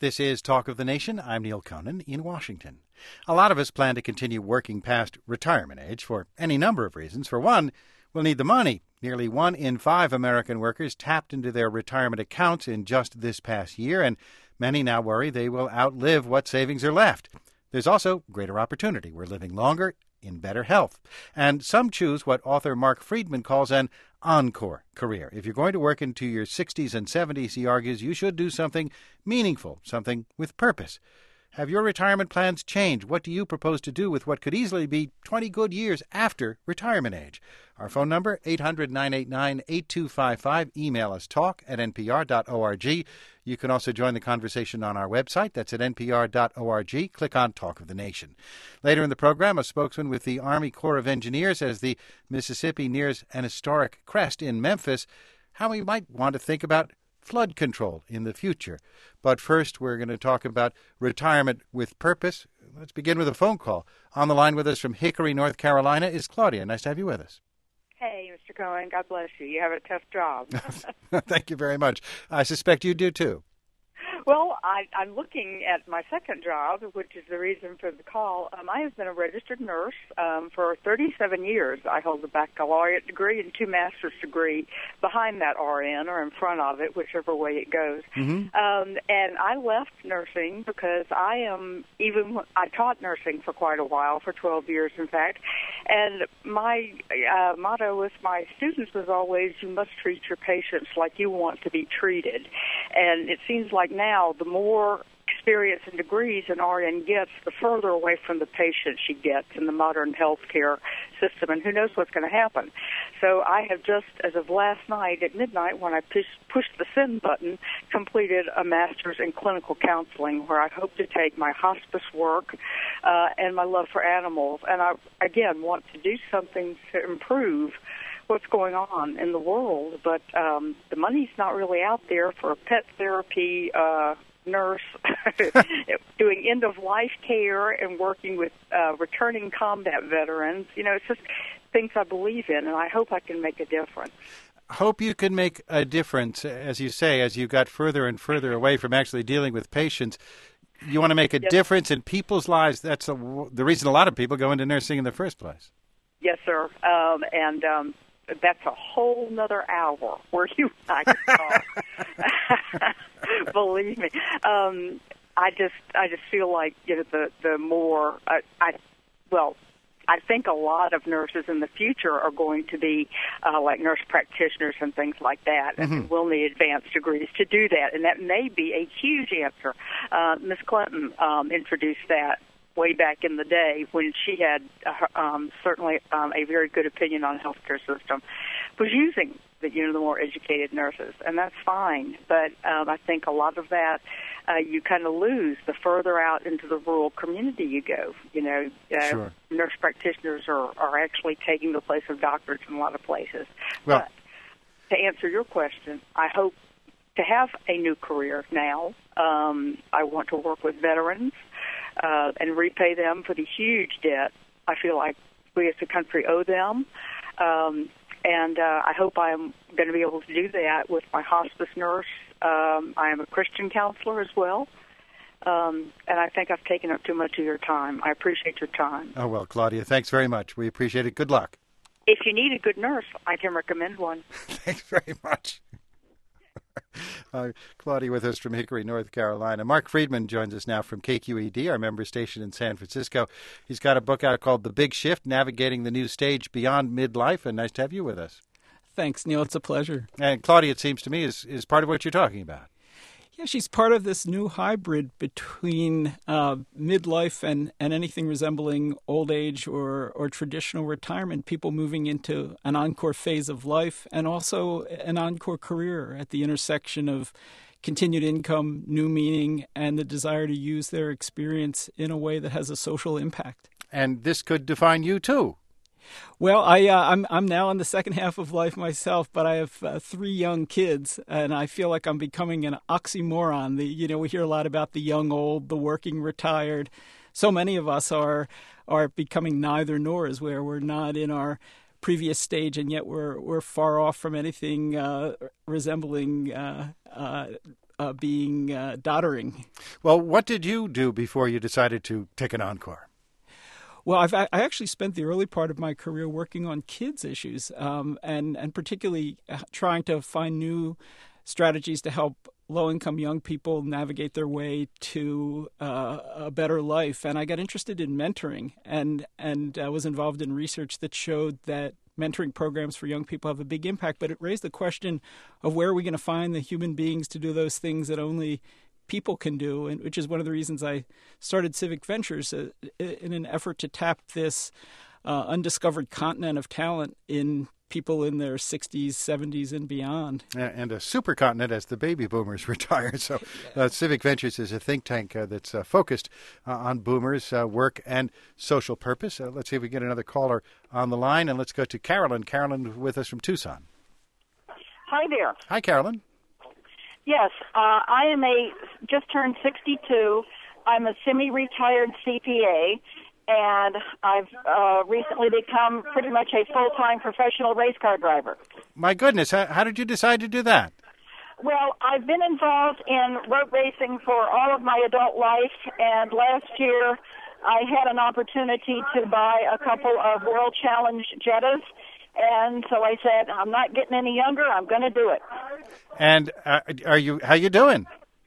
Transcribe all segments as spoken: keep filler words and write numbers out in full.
This is Talk of the Nation. I'm Neil Conan in Washington. A lot of us plan to continue working past retirement age for any number of reasons. For one, we'll need the money. Nearly one in five American workers tapped into their retirement accounts in just this past year, and many now worry they will outlive what savings are left. There's also greater opportunity. We're living longer in better health. And some choose what author Mark Friedman calls an encore career. If you're going to work into your sixties and seventies, he argues, you should do something meaningful, something with purpose. Have your retirement plans changed? What do you propose to do with what could easily be twenty good years after retirement age? Our phone number, eight hundred, nine eight nine, eight two five five. Email us, talk at n p r dot org. You can also join the conversation on our website. That's at n p r dot org. Click on Talk of the Nation. Later in the program, a spokesman with the Army Corps of Engineers as the Mississippi nears an historic crest in Memphis, how we might want to think about flood control in the future. But first, we're going to talk about retirement with purpose. Let's begin with a phone call. On the line with us from Hickory, North Carolina, is Claudia. Nice to have you with us. Hey, Mister Cohen, God bless you. You have a tough job. Thank you very much. I suspect you do, too. Well, I, I'm looking at my second job, which is the reason for the call. Um, I have been a registered nurse um, for thirty-seven years. I hold a baccalaureate degree and two master's degree behind that R N or in front of it, whichever way it goes. Mm-hmm. Um, and I left nursing because I am even I taught nursing for quite a while, for twelve years, in fact. And my uh, motto with my students was always, you must treat your patients like you want to be treated. And it seems like now the more experience and degrees an R N gets, the further away from the patient she gets in the modern healthcare system, and who knows what's going to happen. So I have just, as of last night at midnight, when I push, pushed the send button, completed a master's in clinical counseling, where I hope to take my hospice work uh, and my love for animals, and I, again, want to do something to improve what's going on in the world, but um, the money's not really out there for a pet therapy uh, nurse doing end-of-life care and working with uh, returning combat veterans. You know, it's just things I believe in, and I hope I can make a difference. Hope you can make a difference, as you say, as you got further and further away from actually dealing with patients. You want to make a yes. difference in people's lives. That's a, the reason a lot of people go into nursing in the first place. Yes, sir. Um, and um, that's a whole nother hour where you and I can talk. Believe me. Um, I just, I just feel like you know the the more uh, I, well, I think a lot of nurses in the future are going to be uh, like nurse practitioners and things like that, mm-hmm. and will need advanced degrees to do that, and that may be a huge answer. Uh, Miz Clinton um, introduced that way back in the day when she had uh, um, certainly um, a very good opinion on the healthcare system, was using the, you know, the more educated nurses, and that's fine. But um, I think a lot of that uh, you kind of lose the further out into the rural community you go. You know, uh, sure. nurse practitioners are, are actually taking the place of doctors in a lot of places. Well, but to answer your question, I hope to have a new career now. Um, I want to work with veterans uh, and repay them for the huge debt I feel like we as a country owe them. Um, and uh, I hope I'm going to be able to do that with my hospice nurse. Um, I am a Christian counselor as well. Um, and I think I've taken up too much of your time. I appreciate your time. Oh, well, Claudia, thanks very much. We appreciate it. Good luck. If you need a good nurse, I can recommend one. Thanks very much. Uh, Claudia with us from Hickory, North Carolina. Mark Friedman joins us now from K Q E D, our member station in San Francisco. He's got a book out called The Big Shift, Navigating the New Stage Beyond Midlife, and nice to have you with us. Thanks, Neil. It's a pleasure. And Claudia, it seems to me, is, is part of what you're talking about. Yeah, she's part of this new hybrid between uh, midlife and, and anything resembling old age or, or traditional retirement, people moving into an encore phase of life and also an encore career at the intersection of continued income, new meaning, and the desire to use their experience in a way that has a social impact. And this could define you, too. Well, I, uh, I'm I'm now in the second half of life myself, but I have uh, three young kids, and I feel like I'm becoming an oxymoron. The, you know, we hear a lot about the young old, the working retired. So many of us are are becoming neither nor, as where we're not in our previous stage, and yet we're we're far off from anything uh, resembling uh, uh, uh, being uh, doddering. Well, what did you do before you decided to take an encore? Well, I've, I actually spent the early part of my career working on kids' issues, um, and and particularly trying to find new strategies to help low-income young people navigate their way to uh, a better life. And I got interested in mentoring, and and I was involved in research that showed that mentoring programs for young people have a big impact. But it raised the question of where are we going to find the human beings to do those things that only people can do, and which is one of the reasons I started Civic Ventures uh, in an effort to tap this uh, undiscovered continent of talent in people in their sixties, seventies, and beyond. And a supercontinent as the baby boomers retire. So uh, Civic Ventures is a think tank uh, that's uh, focused uh, on boomers' uh, work and social purpose. Uh, let's see if we get another caller on the line, and let's go to Carolyn. Carolyn with us from Tucson. Hi there. Hi, Carolyn. Yes, uh, I am a just turned sixty-two. I'm a semi-retired C P A, and I've uh, recently become pretty much a full-time professional race car driver. My goodness, how, how did you decide to do that? Well, I've been involved in road racing for all of my adult life, and last year I had an opportunity to buy a couple of World Challenge Jettas. And so I said, I'm not getting any younger. I'm going to do it. And uh, are you? How you doing?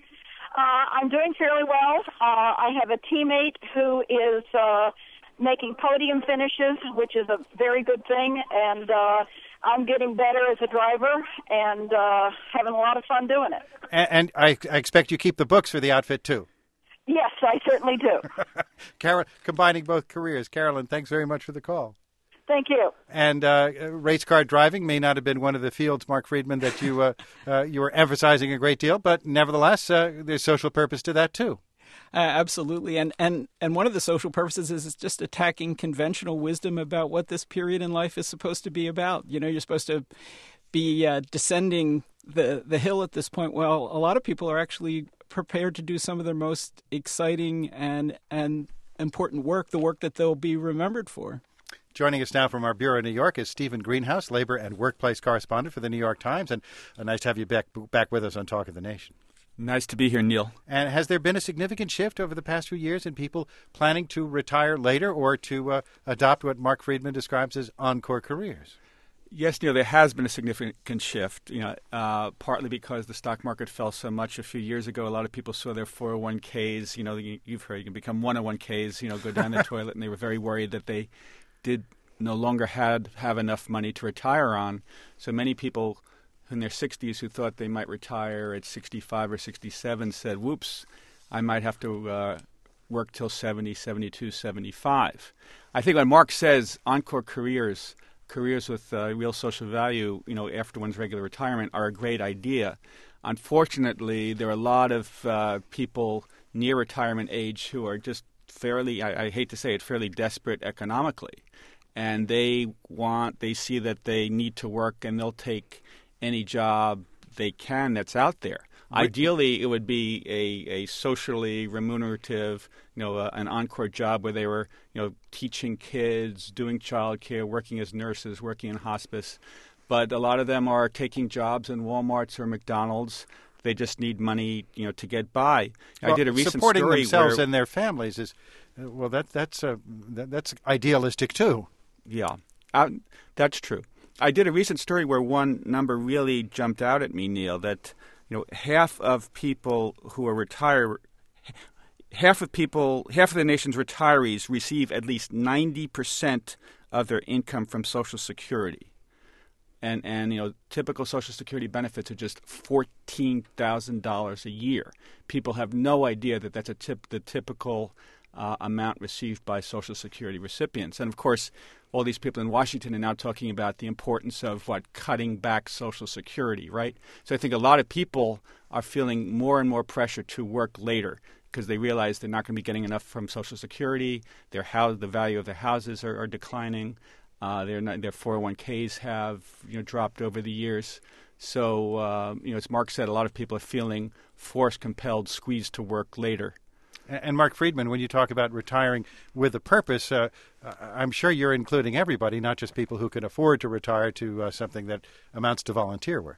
Uh, I'm doing fairly well. Uh, I have a teammate who is uh, making podium finishes, which is a very good thing. And uh, I'm getting better as a driver and uh, having a lot of fun doing it. And, and I, I expect you keep the books for the outfit too. Yes, I certainly do. Carol, combining both careers. Carolyn, thanks very much for the call. Thank you. And uh, race car driving may not have been one of the fields, Mark Friedman, that you uh, uh, you were emphasizing a great deal, but nevertheless, uh, there's social purpose to that too. Uh, absolutely, and and and one of the social purposes is just attacking conventional wisdom about what this period in life is supposed to be about. You know, you're supposed to be uh, descending the the hill at this point. Well, a lot of people are actually prepared to do some of their most exciting and and important work, the work that they'll be remembered for. Joining us now from our bureau in New York is Stephen Greenhouse, labor and workplace correspondent for the New York Times, and uh, nice to have you back back with us on Talk of the Nation. Nice to be here, Neil. And has there been a significant shift over the past few years in people planning to retire later or to uh, adopt what Mark Friedman describes as encore careers? Yes, Neil, there has been a significant shift, you know, uh, partly because the stock market fell so much a few years ago. A lot of people saw their four oh one k's, you know, you, you've heard you can become one oh one k's, you know, go down the toilet, and they were very worried that they did no longer had have enough money to retire on. So many people in their sixties who thought they might retire at sixty-five or sixty-seven said, whoops, I might have to uh, work till seventy, seventy-two, seventy-five. I think when Mark says encore careers, careers with uh, real social value, you know, after one's regular retirement are a great idea. Unfortunately, there are a lot of uh, people near retirement age who are just fairly, I, I hate to say it, fairly desperate economically. And they want, they see that they need to work, and they'll take any job they can that's out there. Right. Ideally, it would be a, a socially remunerative, you know, uh, an encore job where they were, you know, teaching kids, doing childcare, working as nurses, working in hospice. But a lot of them are taking jobs in Walmarts or McDonald's. They just need money, you know, to get by. Well, I did a recent supporting story themselves where, and their families is, uh, well, that that's uh, that, that's idealistic too. Yeah, uh, that's true. I did a recent story where one number really jumped out at me, Neil, that, you know, half of people who are retired, half of people, half of the nation's retirees receive at least ninety percent of their income from Social Security. And, and you know, typical Social Security benefits are just fourteen thousand dollars a year. People have no idea that that's a tip, the typical uh, amount received by Social Security recipients. And, of course, all these people in Washington are now talking about the importance of, what, cutting back Social Security, right? So I think a lot of people are feeling more and more pressure to work later because they realize they're not going to be getting enough from Social Security. Their house, the value of their houses are, are declining. Uh, their their four oh one k's have, you know, dropped over the years. So, uh, you know, as Mark said, a lot of people are feeling forced, compelled, squeezed to work later. And Mark Friedman, when you talk about retiring with a purpose, uh, I'm sure you're including everybody, not just people who can afford to retire to uh, something that amounts to volunteer work.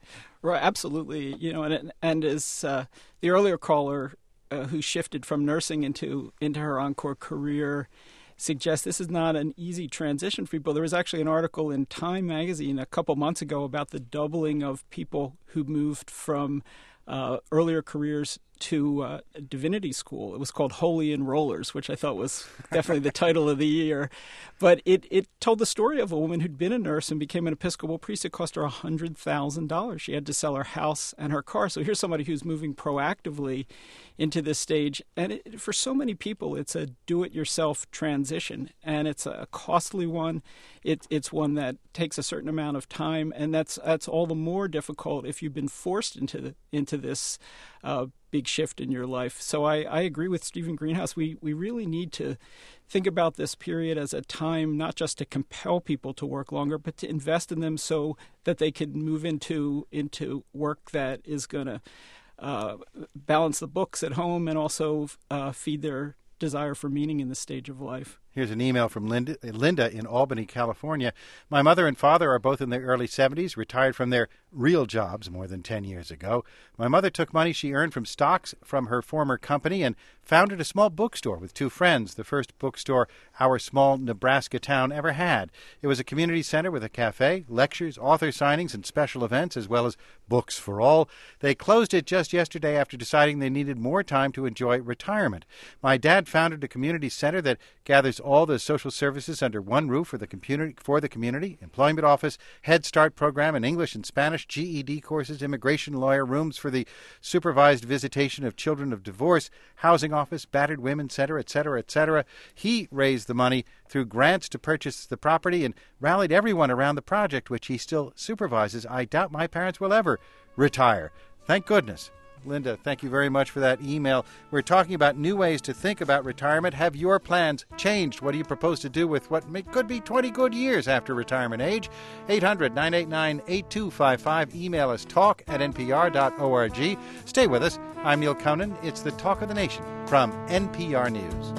Right, absolutely. You know, and and as uh, the earlier caller uh, who shifted from nursing into into her encore career suggests, this is not an easy transition for people. There was actually an article in Time magazine a couple months ago about the doubling of people who moved from uh, earlier careers to uh, divinity school. It was called Holy Enrollers, which I thought was definitely the title of the year. But it, it told the story of a woman who'd been a nurse and became an Episcopal priest. It cost her one hundred thousand dollars. She had to sell her house and her car. So here's somebody who's moving proactively into this stage. And it, for so many people, it's a do-it-yourself transition. And it's a costly one. It, it's one that takes a certain amount of time. And that's that's all the more difficult if you've been forced into the, into this uh, big shift in your life. So I, I agree with Stephen Greenhouse. We we really need to think about this period as a time not just to compel people to work longer, but to invest in them so that they can move into into work that is going to uh, balance the books at home and also uh, feed their desire for meaning in this stage of life. Here's an email from Linda, Linda in Albany, California. My mother and father are both in their early seventies, retired from their real jobs more than ten years ago. My mother took money she earned from stocks from her former company and founded a small bookstore with two friends, the first bookstore our small Nebraska town ever had. It was a community center with a cafe, lectures, author signings, and special events, as well as books for all. They closed it just yesterday after deciding they needed more time to enjoy retirement. My dad founded a community center that gathers all the social services under one roof for the community, for the community, employment office, Head Start program in English and Spanish, G E D courses, immigration lawyer, rooms for the supervised visitation of children of divorce, housing office, battered women's center, et cetera, et cetera. He raised the money through grants to purchase the property and rallied everyone around the project, which he still supervises. I doubt my parents will ever retire. Thank goodness. Linda, thank you very much for that email. We're talking about new ways to think about retirement. Have your plans changed? What do you propose to do with what may, could be twenty good years after retirement age? eight hundred, nine eight nine, eight two five five. Email us talk at n p r dot org. Stay with us. I'm Neil Conan. It's the Talk of the Nation from N P R News.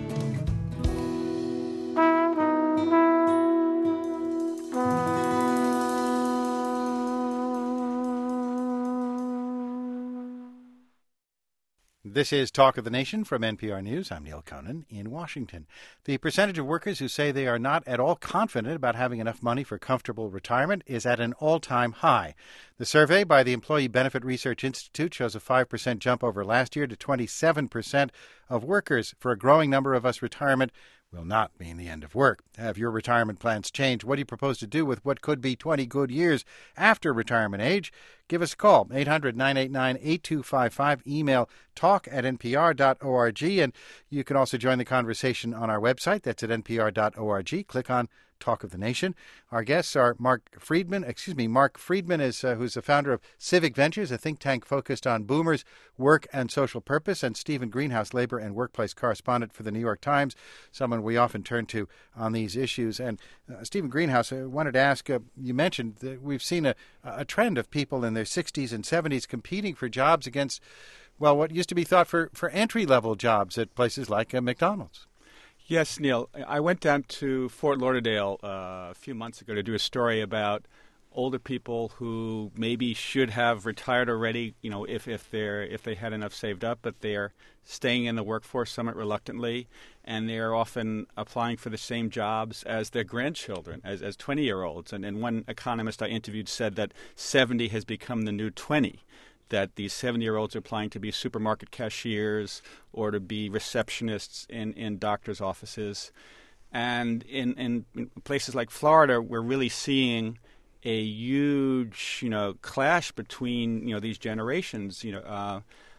This is Talk of the Nation from N P R News. I'm Neil Conan in Washington. The percentage of workers who say they are not at all confident about having enough money for comfortable retirement is at an all-time high. The survey by the Employee Benefit Research Institute shows a five percent jump over last year to twenty-seven percent of workers. For a growing number of us, retirement will not mean the end of work. Have your retirement plans changed? What do you propose to do with what could be twenty good years after retirement age? Give us a call, eight hundred, nine eight nine, eight two five five. Email talk at n p r dot org. And you can also join the conversation on our website. That's at n p r dot org. Click on Talk of the Nation. Our guests are Mark Friedman. Excuse me, Mark Friedman is uh, who's the founder of Civic Ventures, a think tank focused on boomers, work, and social purpose, and Stephen Greenhouse, labor and workplace correspondent for the New York Times, someone we often turn to on these issues. And uh, Stephen Greenhouse, I wanted to ask, uh, you mentioned that we've seen a, a trend of people in their sixties and seventies competing for jobs against, well, what used to be thought for, for entry-level jobs at places like uh, McDonald's. Yes, Neil. I went down to Fort Lauderdale uh, a few months ago to do a story about older people who maybe should have retired already, you know, if, if they're if they had enough saved up, but they're staying in the workforce somewhat reluctantly, and they're often applying for the same jobs as their grandchildren, as as twenty-year-olds. And, and one economist I interviewed said that seventy has become the new twenty. That these seventy-year-olds are applying to be supermarket cashiers or to be receptionists in, in doctors' offices. And in, in, in places like Florida, we're really seeing a huge, you know, clash between, you know, these generations. You know, uh,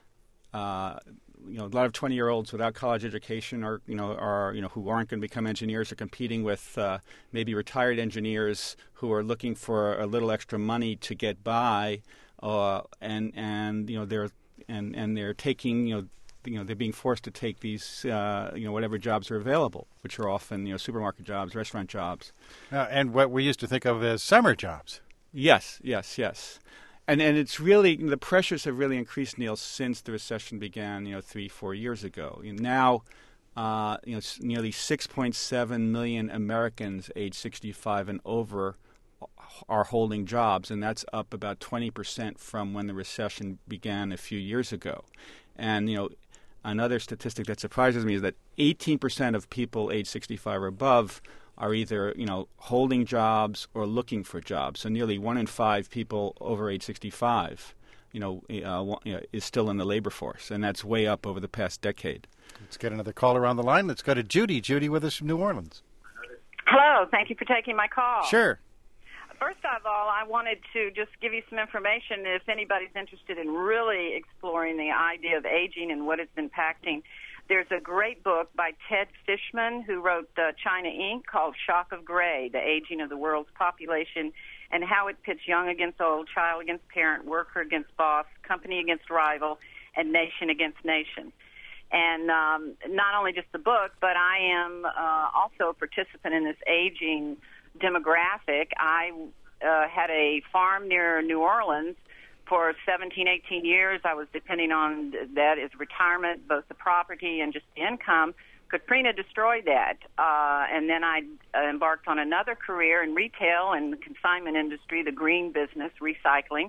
uh, you know, a lot of twenty-year-olds without college education are, you know, are, you know, who aren't going to become engineers are competing with uh, maybe retired engineers who are looking for a little extra money to get by. Uh, and and you know they're and, and they're taking you know you know they're being forced to take these uh, you know whatever jobs are available, which are often you know supermarket jobs, restaurant jobs, uh, and what we used to think of as summer jobs. Yes, yes, yes, and and it's really the pressures have really increased, Neil, since the recession began you know three four years ago. You know, now uh, you know nearly six point seven million Americans age sixty-five and over are holding jobs, and that's up about twenty percent from when the recession began a few years ago. And, you know, another statistic that surprises me is that eighteen percent of people age sixty-five or above are either, you know, holding jobs or looking for jobs. So nearly one in five people over age sixty-five, you know, uh, you know, is still in the labor force, and that's way up over the past decade. Let's get another caller on the line. Let's go to Judy. Judy with us from New Orleans. Hello. Thank you for taking my call. Sure. First of all, I wanted to just give you some information if anybody's interested in really exploring the idea of aging and what it's impacting. There's a great book by Ted Fishman, who wrote uh, China Incorporated, called Shock of Gray, The Aging of the World's Population, and how it pits young against old, child against parent, worker against boss, company against rival, and nation against nation. And um, not only just the book, but I am uh, also a participant in this aging demographic. I uh, had a farm near New Orleans for seventeen, eighteen years. I was depending on that as retirement, both the property and just the income. Katrina destroyed that. Uh, and then I uh, embarked on another career in retail and the consignment industry, the green business, recycling.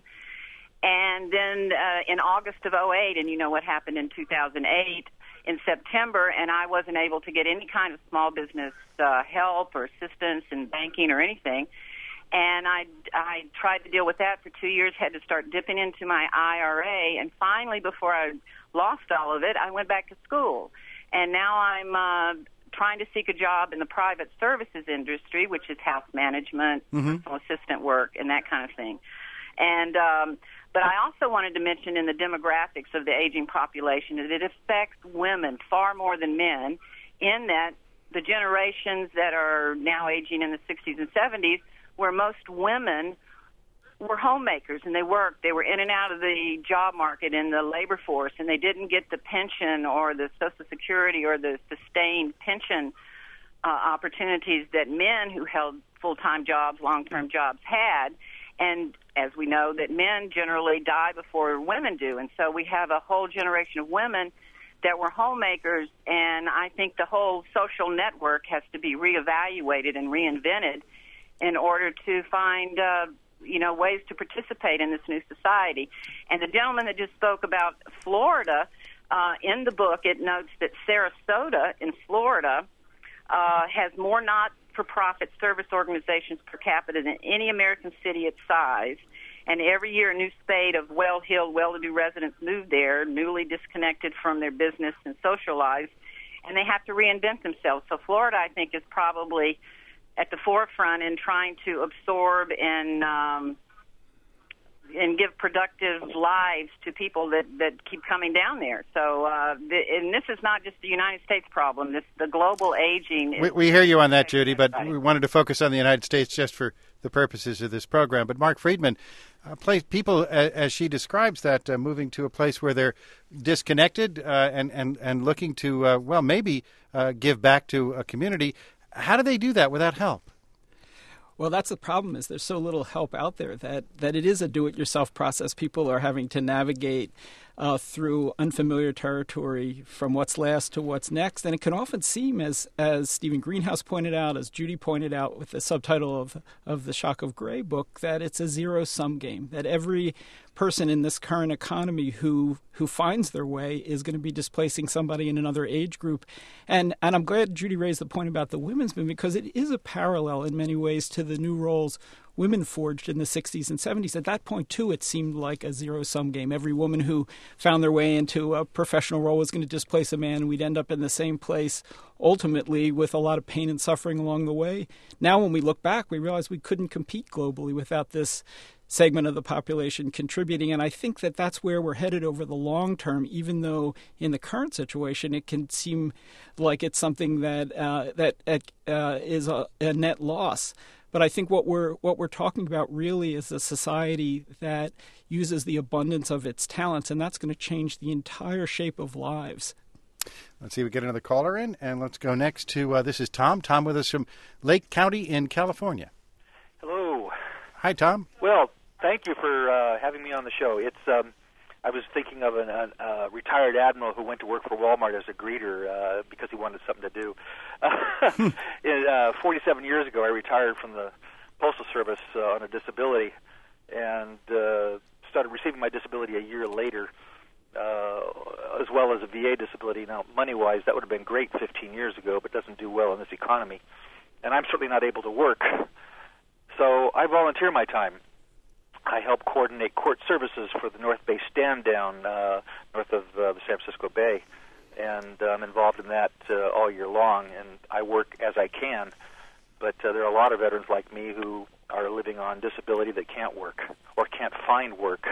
And then uh, in August of oh eight, and you know what happened in two thousand eight, in September, and I wasn't able to get any kind of small business uh, help or assistance in banking or anything. And I, I tried to deal with that for two years, had to start dipping into my I R A, and finally, before I lost all of it, I went back to school. And now I'm uh, trying to seek a job in the private services industry, which is house management, mm-hmm. personal assistant work, and that kind of thing. And um, but I also wanted to mention in the demographics of the aging population that it affects women far more than men, in that the generations that are now aging in the sixties and seventies, where most women were homemakers and they worked. They were in and out of the job market in the labor force, and they didn't get the pension or the Social Security or the sustained pension uh, opportunities that men who held full-time jobs, long-term jobs had. And as we know, that men generally die before women do. And so we have a whole generation of women that were homemakers, and I think the whole social network has to be reevaluated and reinvented in order to find, uh, you know, ways to participate in this new society. And the gentleman that just spoke about Florida, uh, in the book, it notes that Sarasota in Florida uh, has more not-for-profit service organizations per capita than any American city its size. And every year a new spate of well-heeled, well-to-do residents move there, newly disconnected from their business and social lives, and they have to reinvent themselves. So Florida, I think, is probably at the forefront in trying to absorb and um, and give productive lives to people that, that keep coming down there. So, uh, the, and this is not just the United States problem. This the global aging. Is we, we hear you on that, Judy, but we wanted to focus on the United States just for the purposes of this program. But Mark Friedman, uh, place, people, as, as she describes that, uh, moving to a place where they're disconnected uh, and, and, and looking to, uh, well, maybe uh, give back to a community. How do they do that without help? Well, that's the problem, is there's so little help out there that, that it is a do-it-yourself process. People are having to navigate uh, through unfamiliar territory from what's last to what's next. And it can often seem, as as Stephen Greenhouse pointed out, as Judy pointed out with the subtitle of, of the Shock of Gray book, that it's a zero-sum game, that every person in this current economy who who finds their way is going to be displacing somebody in another age group. And and I'm glad Judy raised the point about the women's movement, because it is a parallel in many ways to the new roles women forged in the sixties and seventies. At that point, too, it seemed like a zero-sum game. Every woman who found their way into a professional role was going to displace a man, and we'd end up in the same place, ultimately, with a lot of pain and suffering along the way. Now, when we look back, we realize we couldn't compete globally without this segment of the population contributing. And I think that that's where we're headed over the long term, even though in the current situation it can seem like it's something that uh, that uh, is a, a net loss. But I think what we're what we're talking about really is a society that uses the abundance of its talents, and that's going to change the entire shape of lives. Let's see, we get another caller in, and let's go next to, uh, this is Tom. Tom with us from Lake County in California. Hello. Hi, Tom. Well, thank you for uh, having me on the show. It's um, I was thinking of a an, uh, retired admiral who went to work for Walmart as a greeter uh, because he wanted something to do. uh, forty-seven years ago, I retired from the Postal Service uh, on a disability, and uh, started receiving my disability a year later, uh, as well as a V A disability. Now, money-wise, that would have been great fifteen years ago, but doesn't do well in this economy. And I'm certainly not able to work. So I volunteer my time. I help coordinate court services for the North Bay stand down uh, north of uh, the San Francisco Bay, and I'm involved in that uh, all year long, and I work as I can. But uh, there are a lot of veterans like me who are living on disability that can't work or can't find work,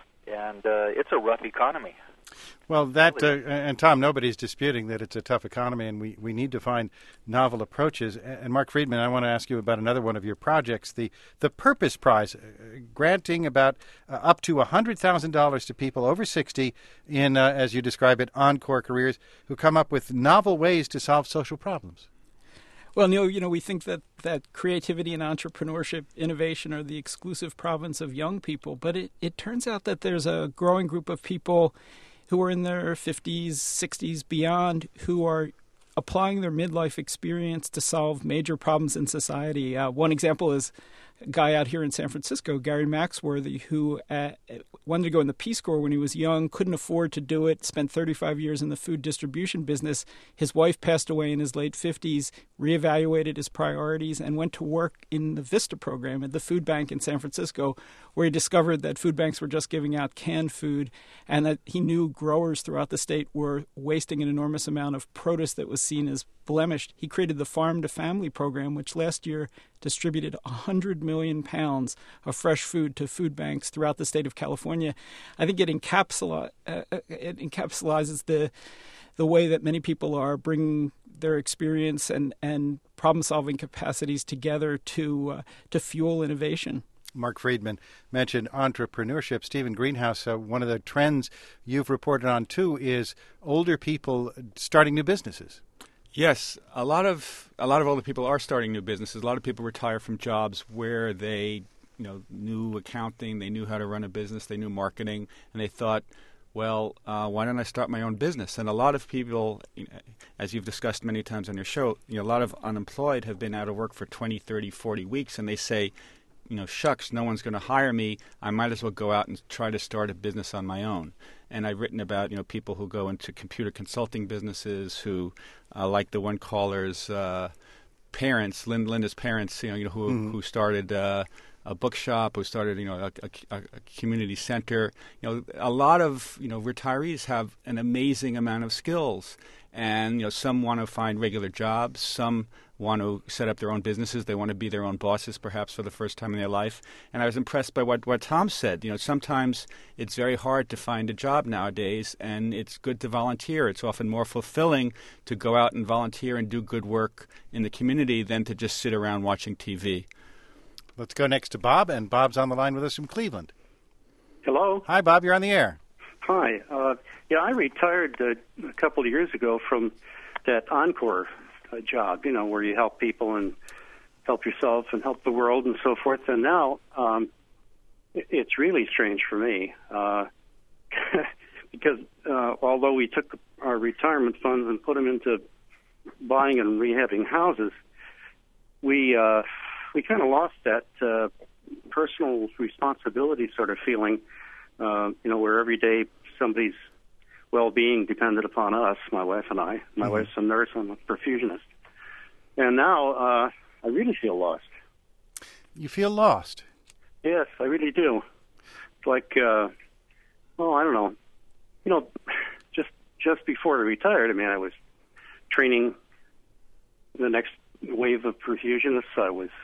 and uh, it's a rough economy. Well, that, uh, and Tom, nobody's disputing that it's a tough economy, and we, we need to find novel approaches. And Mark Friedman, I want to ask you about another one of your projects, the, the Purpose Prize, uh, granting about uh, up to one hundred thousand dollars to people over sixty in, uh, as you describe it, encore careers who come up with novel ways to solve social problems. Well, Neil, you know, we think that, that creativity and entrepreneurship, innovation are the exclusive province of young people, but it, it turns out that there's a growing group of people who are in their fifties, sixties, beyond, who are applying their midlife experience to solve major problems in society. Uh, one example is a guy out here in San Francisco, Gary Maxworthy, who uh, wanted to go in the Peace Corps when he was young, couldn't afford to do it, spent thirty-five years in the food distribution business. His wife passed away in his late fifties, reevaluated his priorities, and went to work in the VISTA program at the food bank in San Francisco, where he discovered that food banks were just giving out canned food, and that he knew growers throughout the state were wasting an enormous amount of produce that was seen as blemished. He created the Farm to Family program, which last year distributed one hundred million pounds of fresh food to food banks throughout the state of California. I think it, encapsula- uh, it encapsulizes the the way that many people are bringing their experience and, and problem-solving capacities together to uh, to fuel innovation. Mark Friedman mentioned entrepreneurship. Stephen Greenhouse, uh, one of the trends you've reported on, too, is older people starting new businesses. Yes, a lot of a lot of older people are starting new businesses. A lot of people retire from jobs where they, you know, knew accounting, they knew how to run a business, they knew marketing, and they thought, well, uh, why don't I start my own business? And a lot of people, you know, as you've discussed many times on your show, you know, a lot of unemployed have been out of work for twenty, thirty, forty weeks, and they say, you know, shucks, no one's going to hire me. I might as well go out and try to start a business on my own. And I've written about, you know, people who go into computer consulting businesses, who, uh, like the one caller's uh, parents, Lynn, Linda's parents, you know, you know who mm-hmm. who started uh, a bookshop, who started, you know, a, a, a community center. You know, a lot of, you know, retirees have an amazing amount of skills. And, you know, some want to find regular jobs. Some want to set up their own businesses. They want to be their own bosses, perhaps for the first time in their life. And I was impressed by what, what Tom said. You know, sometimes it's very hard to find a job nowadays, and it's good to volunteer. It's often more fulfilling to go out and volunteer and do good work in the community than to just sit around watching T V. Let's go next to Bob, and Bob's on the line with us from Cleveland. Hello. Hi, Bob. You're on the air. Hi. Uh, yeah, I retired uh, a couple of years ago from that Encore uh, job, you know, where you help people and help yourself and help the world and so forth. And now um, it, it's really strange for me uh, because uh, although we took our retirement funds and put them into buying and rehabbing houses, we uh, we kind of lost that uh, personal responsibility sort of feeling. Uh, you know, where every day somebody's well-being depended upon us, my wife and I. My mm-hmm. wife's a nurse, I'm a perfusionist. And now uh, I really feel lost. You feel lost? Yes, I really do. It's like, uh, oh, I don't know. You know, just just before I retired, I mean, I was training the next wave of perfusionists. I was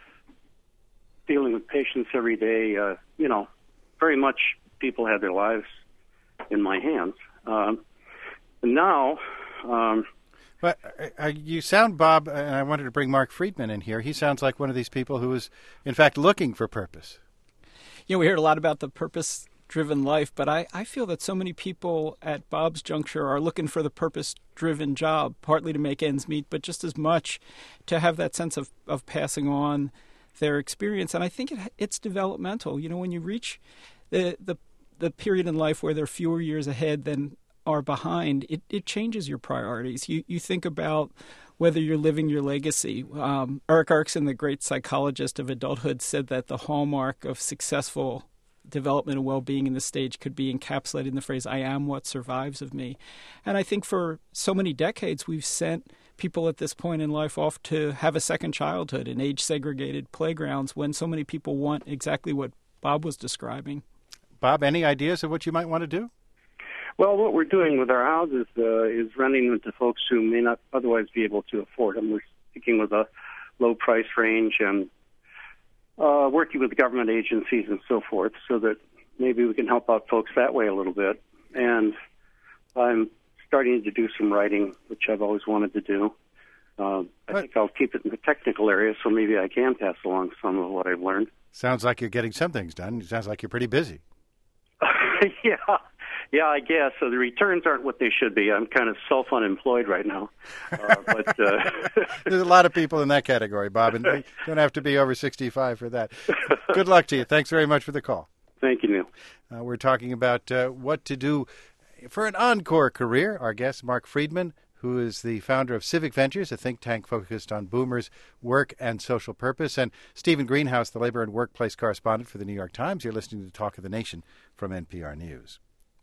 dealing with patients every day, uh, you know, very much people had their lives in my hands. Um, and now... Um, but uh, you sound, Bob, and I wanted to bring Mark Friedman in here. He sounds like one of these people who is, in fact, looking for purpose. You know, we heard a lot about the purpose-driven life, but I, I feel that so many people at Bob's juncture are looking for the purpose-driven job, partly to make ends meet, but just as much to have that sense of, of passing on their experience. And I think it, it's developmental. You know, when you reach the, the the period in life where there are fewer years ahead than are behind, it, it changes your priorities. You you think about whether you're living your legacy. Um, Eric Erikson, the great psychologist of adulthood, said that the hallmark of successful development and well-being in this stage could be encapsulated in the phrase, I am what survives of me. And I think for so many decades, we've sent people at this point in life off to have a second childhood in age-segregated playgrounds when so many people want exactly what Bob was describing. Bob, any ideas of what you might want to do? Well, what we're doing with our houses uh, is renting them to folks who may not otherwise be able to afford them. We're sticking with a low price range and uh, working with government agencies and so forth so that maybe we can help out folks that way a little bit. And I'm starting to do some writing, which I've always wanted to do. Uh, I think I'll keep it in the technical area, so maybe I can pass along some of what I've learned. Sounds like you're getting some things done. It sounds like you're pretty busy. yeah, yeah, I guess. So the returns aren't what they should be. I'm kind of self-unemployed right now. Uh, but uh... There's a lot of people in that category, Bob, and you don't have to be over sixty-five for that. Good luck to you. Thanks very much for the call. Thank you, Neil. Uh, we're talking about uh, what to do for an encore career. Our guest, Mark Friedman, who is the founder of Civic Ventures, a think tank focused on boomers' work and social purpose, and Stephen Greenhouse, the labor and workplace correspondent for the New York Times. You're listening to Talk of the Nation from N P R News.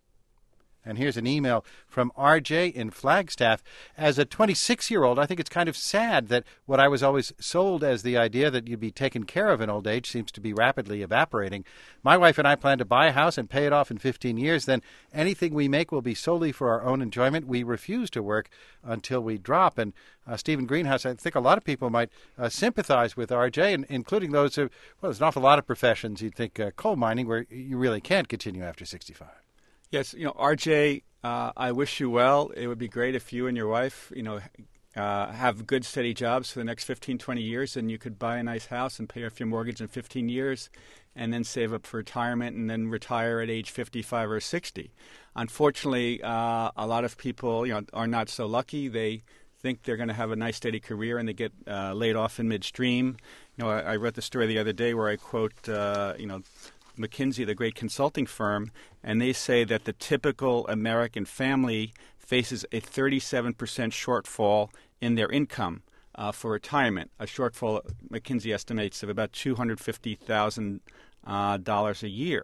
And here's an email from R J in Flagstaff. As a twenty-six-year-old, I think it's kind of sad that what I was always sold as the idea that you'd be taken care of in old age seems to be rapidly evaporating. My wife and I plan to buy a house and pay it off in fifteen years. Then anything we make will be solely for our own enjoyment. We refuse to work until we drop. And uh, Stephen Greenhouse, I think a lot of people might uh, sympathize with R J, and including those who, well, there's an awful lot of professions, you'd think, uh, coal mining, where you really can't continue after sixty-five. Yes, you know, R J, uh, I wish you well. It would be great if you and your wife, you know, uh, have good, steady jobs for the next fifteen, twenty years, and you could buy a nice house and pay off your mortgage in fifteen years and then save up for retirement and then retire at age fifty-five or sixty. Unfortunately, uh, a lot of people, you know, are not so lucky. They think they're going to have a nice, steady career, and they get uh, laid off in midstream. You know, I, I read the story the other day where I quote, uh, you know, McKinsey, the great consulting firm, and they say that the typical American family faces a thirty-seven percent shortfall in their income uh, for retirement, a shortfall McKinsey estimates of about two hundred fifty thousand dollars uh, a year.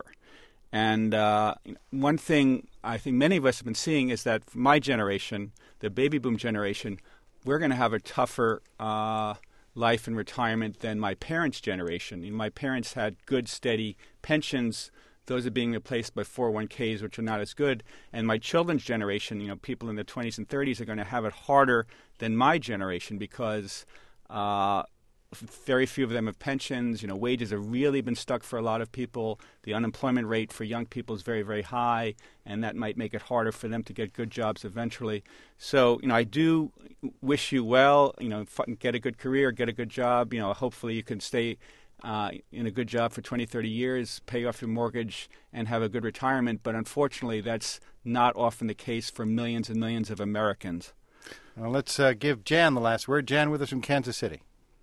And uh, one thing I think many of us have been seeing is that for my generation, the baby boom generation, we're going to have a tougher uh life in retirement than my parents' generation. You know, my parents had good, steady pensions. Those are being replaced by four oh one k's, which are not as good. And my children's generation, you know, people in their twenties and thirties are going to have it harder than my generation because uh, very few of them have pensions. You know, wages have really been stuck for a lot of people. The unemployment rate for young people is very, very high, and that might make it harder for them to get good jobs eventually. So, you know, I do wish you well. You know, get a good career, get a good job. You know, hopefully you can stay uh, in a good job for twenty, thirty years, pay off your mortgage, and have a good retirement. But unfortunately, that's not often the case for millions and millions of Americans. Well, let's uh, give Jan the last word. Jan with us from Kansas City.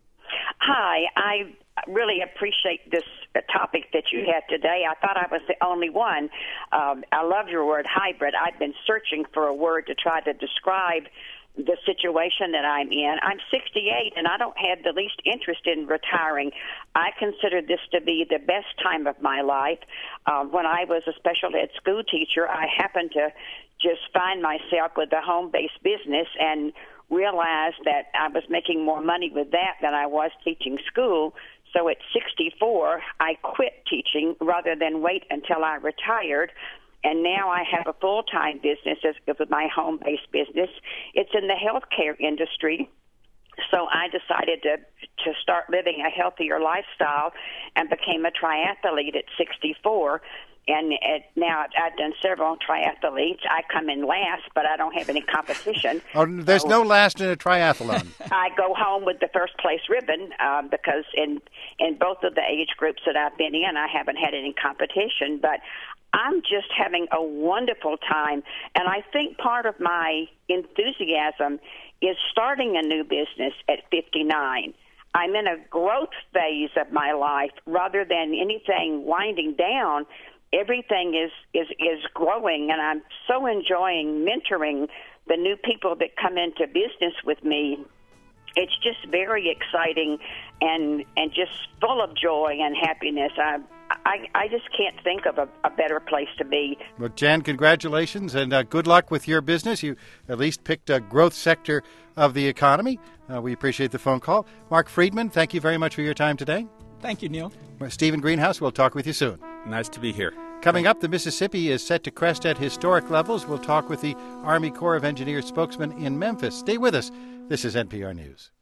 Hi, I really appreciate this topic that you had today. I thought I was the only one. Um, I love your word hybrid. I've been searching for a word to try to describe the situation that I'm in. I'm sixty-eight, and I don't have the least interest in retiring. I consider this to be the best time of my life. Uh, when I was a special ed school teacher, I happened to just find myself with a home-based business and realized that I was making more money with that than I was teaching school. So at sixty-four, I quit teaching rather than wait until I retired. And now I have a full-time business as, with my home-based business. It's in the healthcare industry. So I decided to to start living a healthier lifestyle and became a triathlete at sixty-four. And at, now I've done several triathletes. I come in last, but I don't have any competition. Oh, there's so no last in a triathlon. I go home with the first place ribbon uh, because in in both of the age groups that I've been in, I haven't had any competition. But I'm just having a wonderful time, and I think part of my enthusiasm is starting a new business at fifty-nine. I'm in a growth phase of my life rather than anything winding down. Everything is, is, is growing, and I'm so enjoying mentoring the new people that come into business with me it's just very exciting and and just full of joy and happiness. I I, I just can't think of a, a better place to be. Well, Jan, congratulations and uh, good luck with your business. You at least picked a growth sector of the economy. Uh, we appreciate the phone call. Mark Friedman, thank you very much for your time today. Thank you, Neil. Stephen Greenhouse, we'll talk with you soon. Nice to be here. Coming up, the Mississippi is set to crest at historic levels. We'll talk with the Army Corps of Engineers spokesman in Memphis. Stay with us. This is N P R News.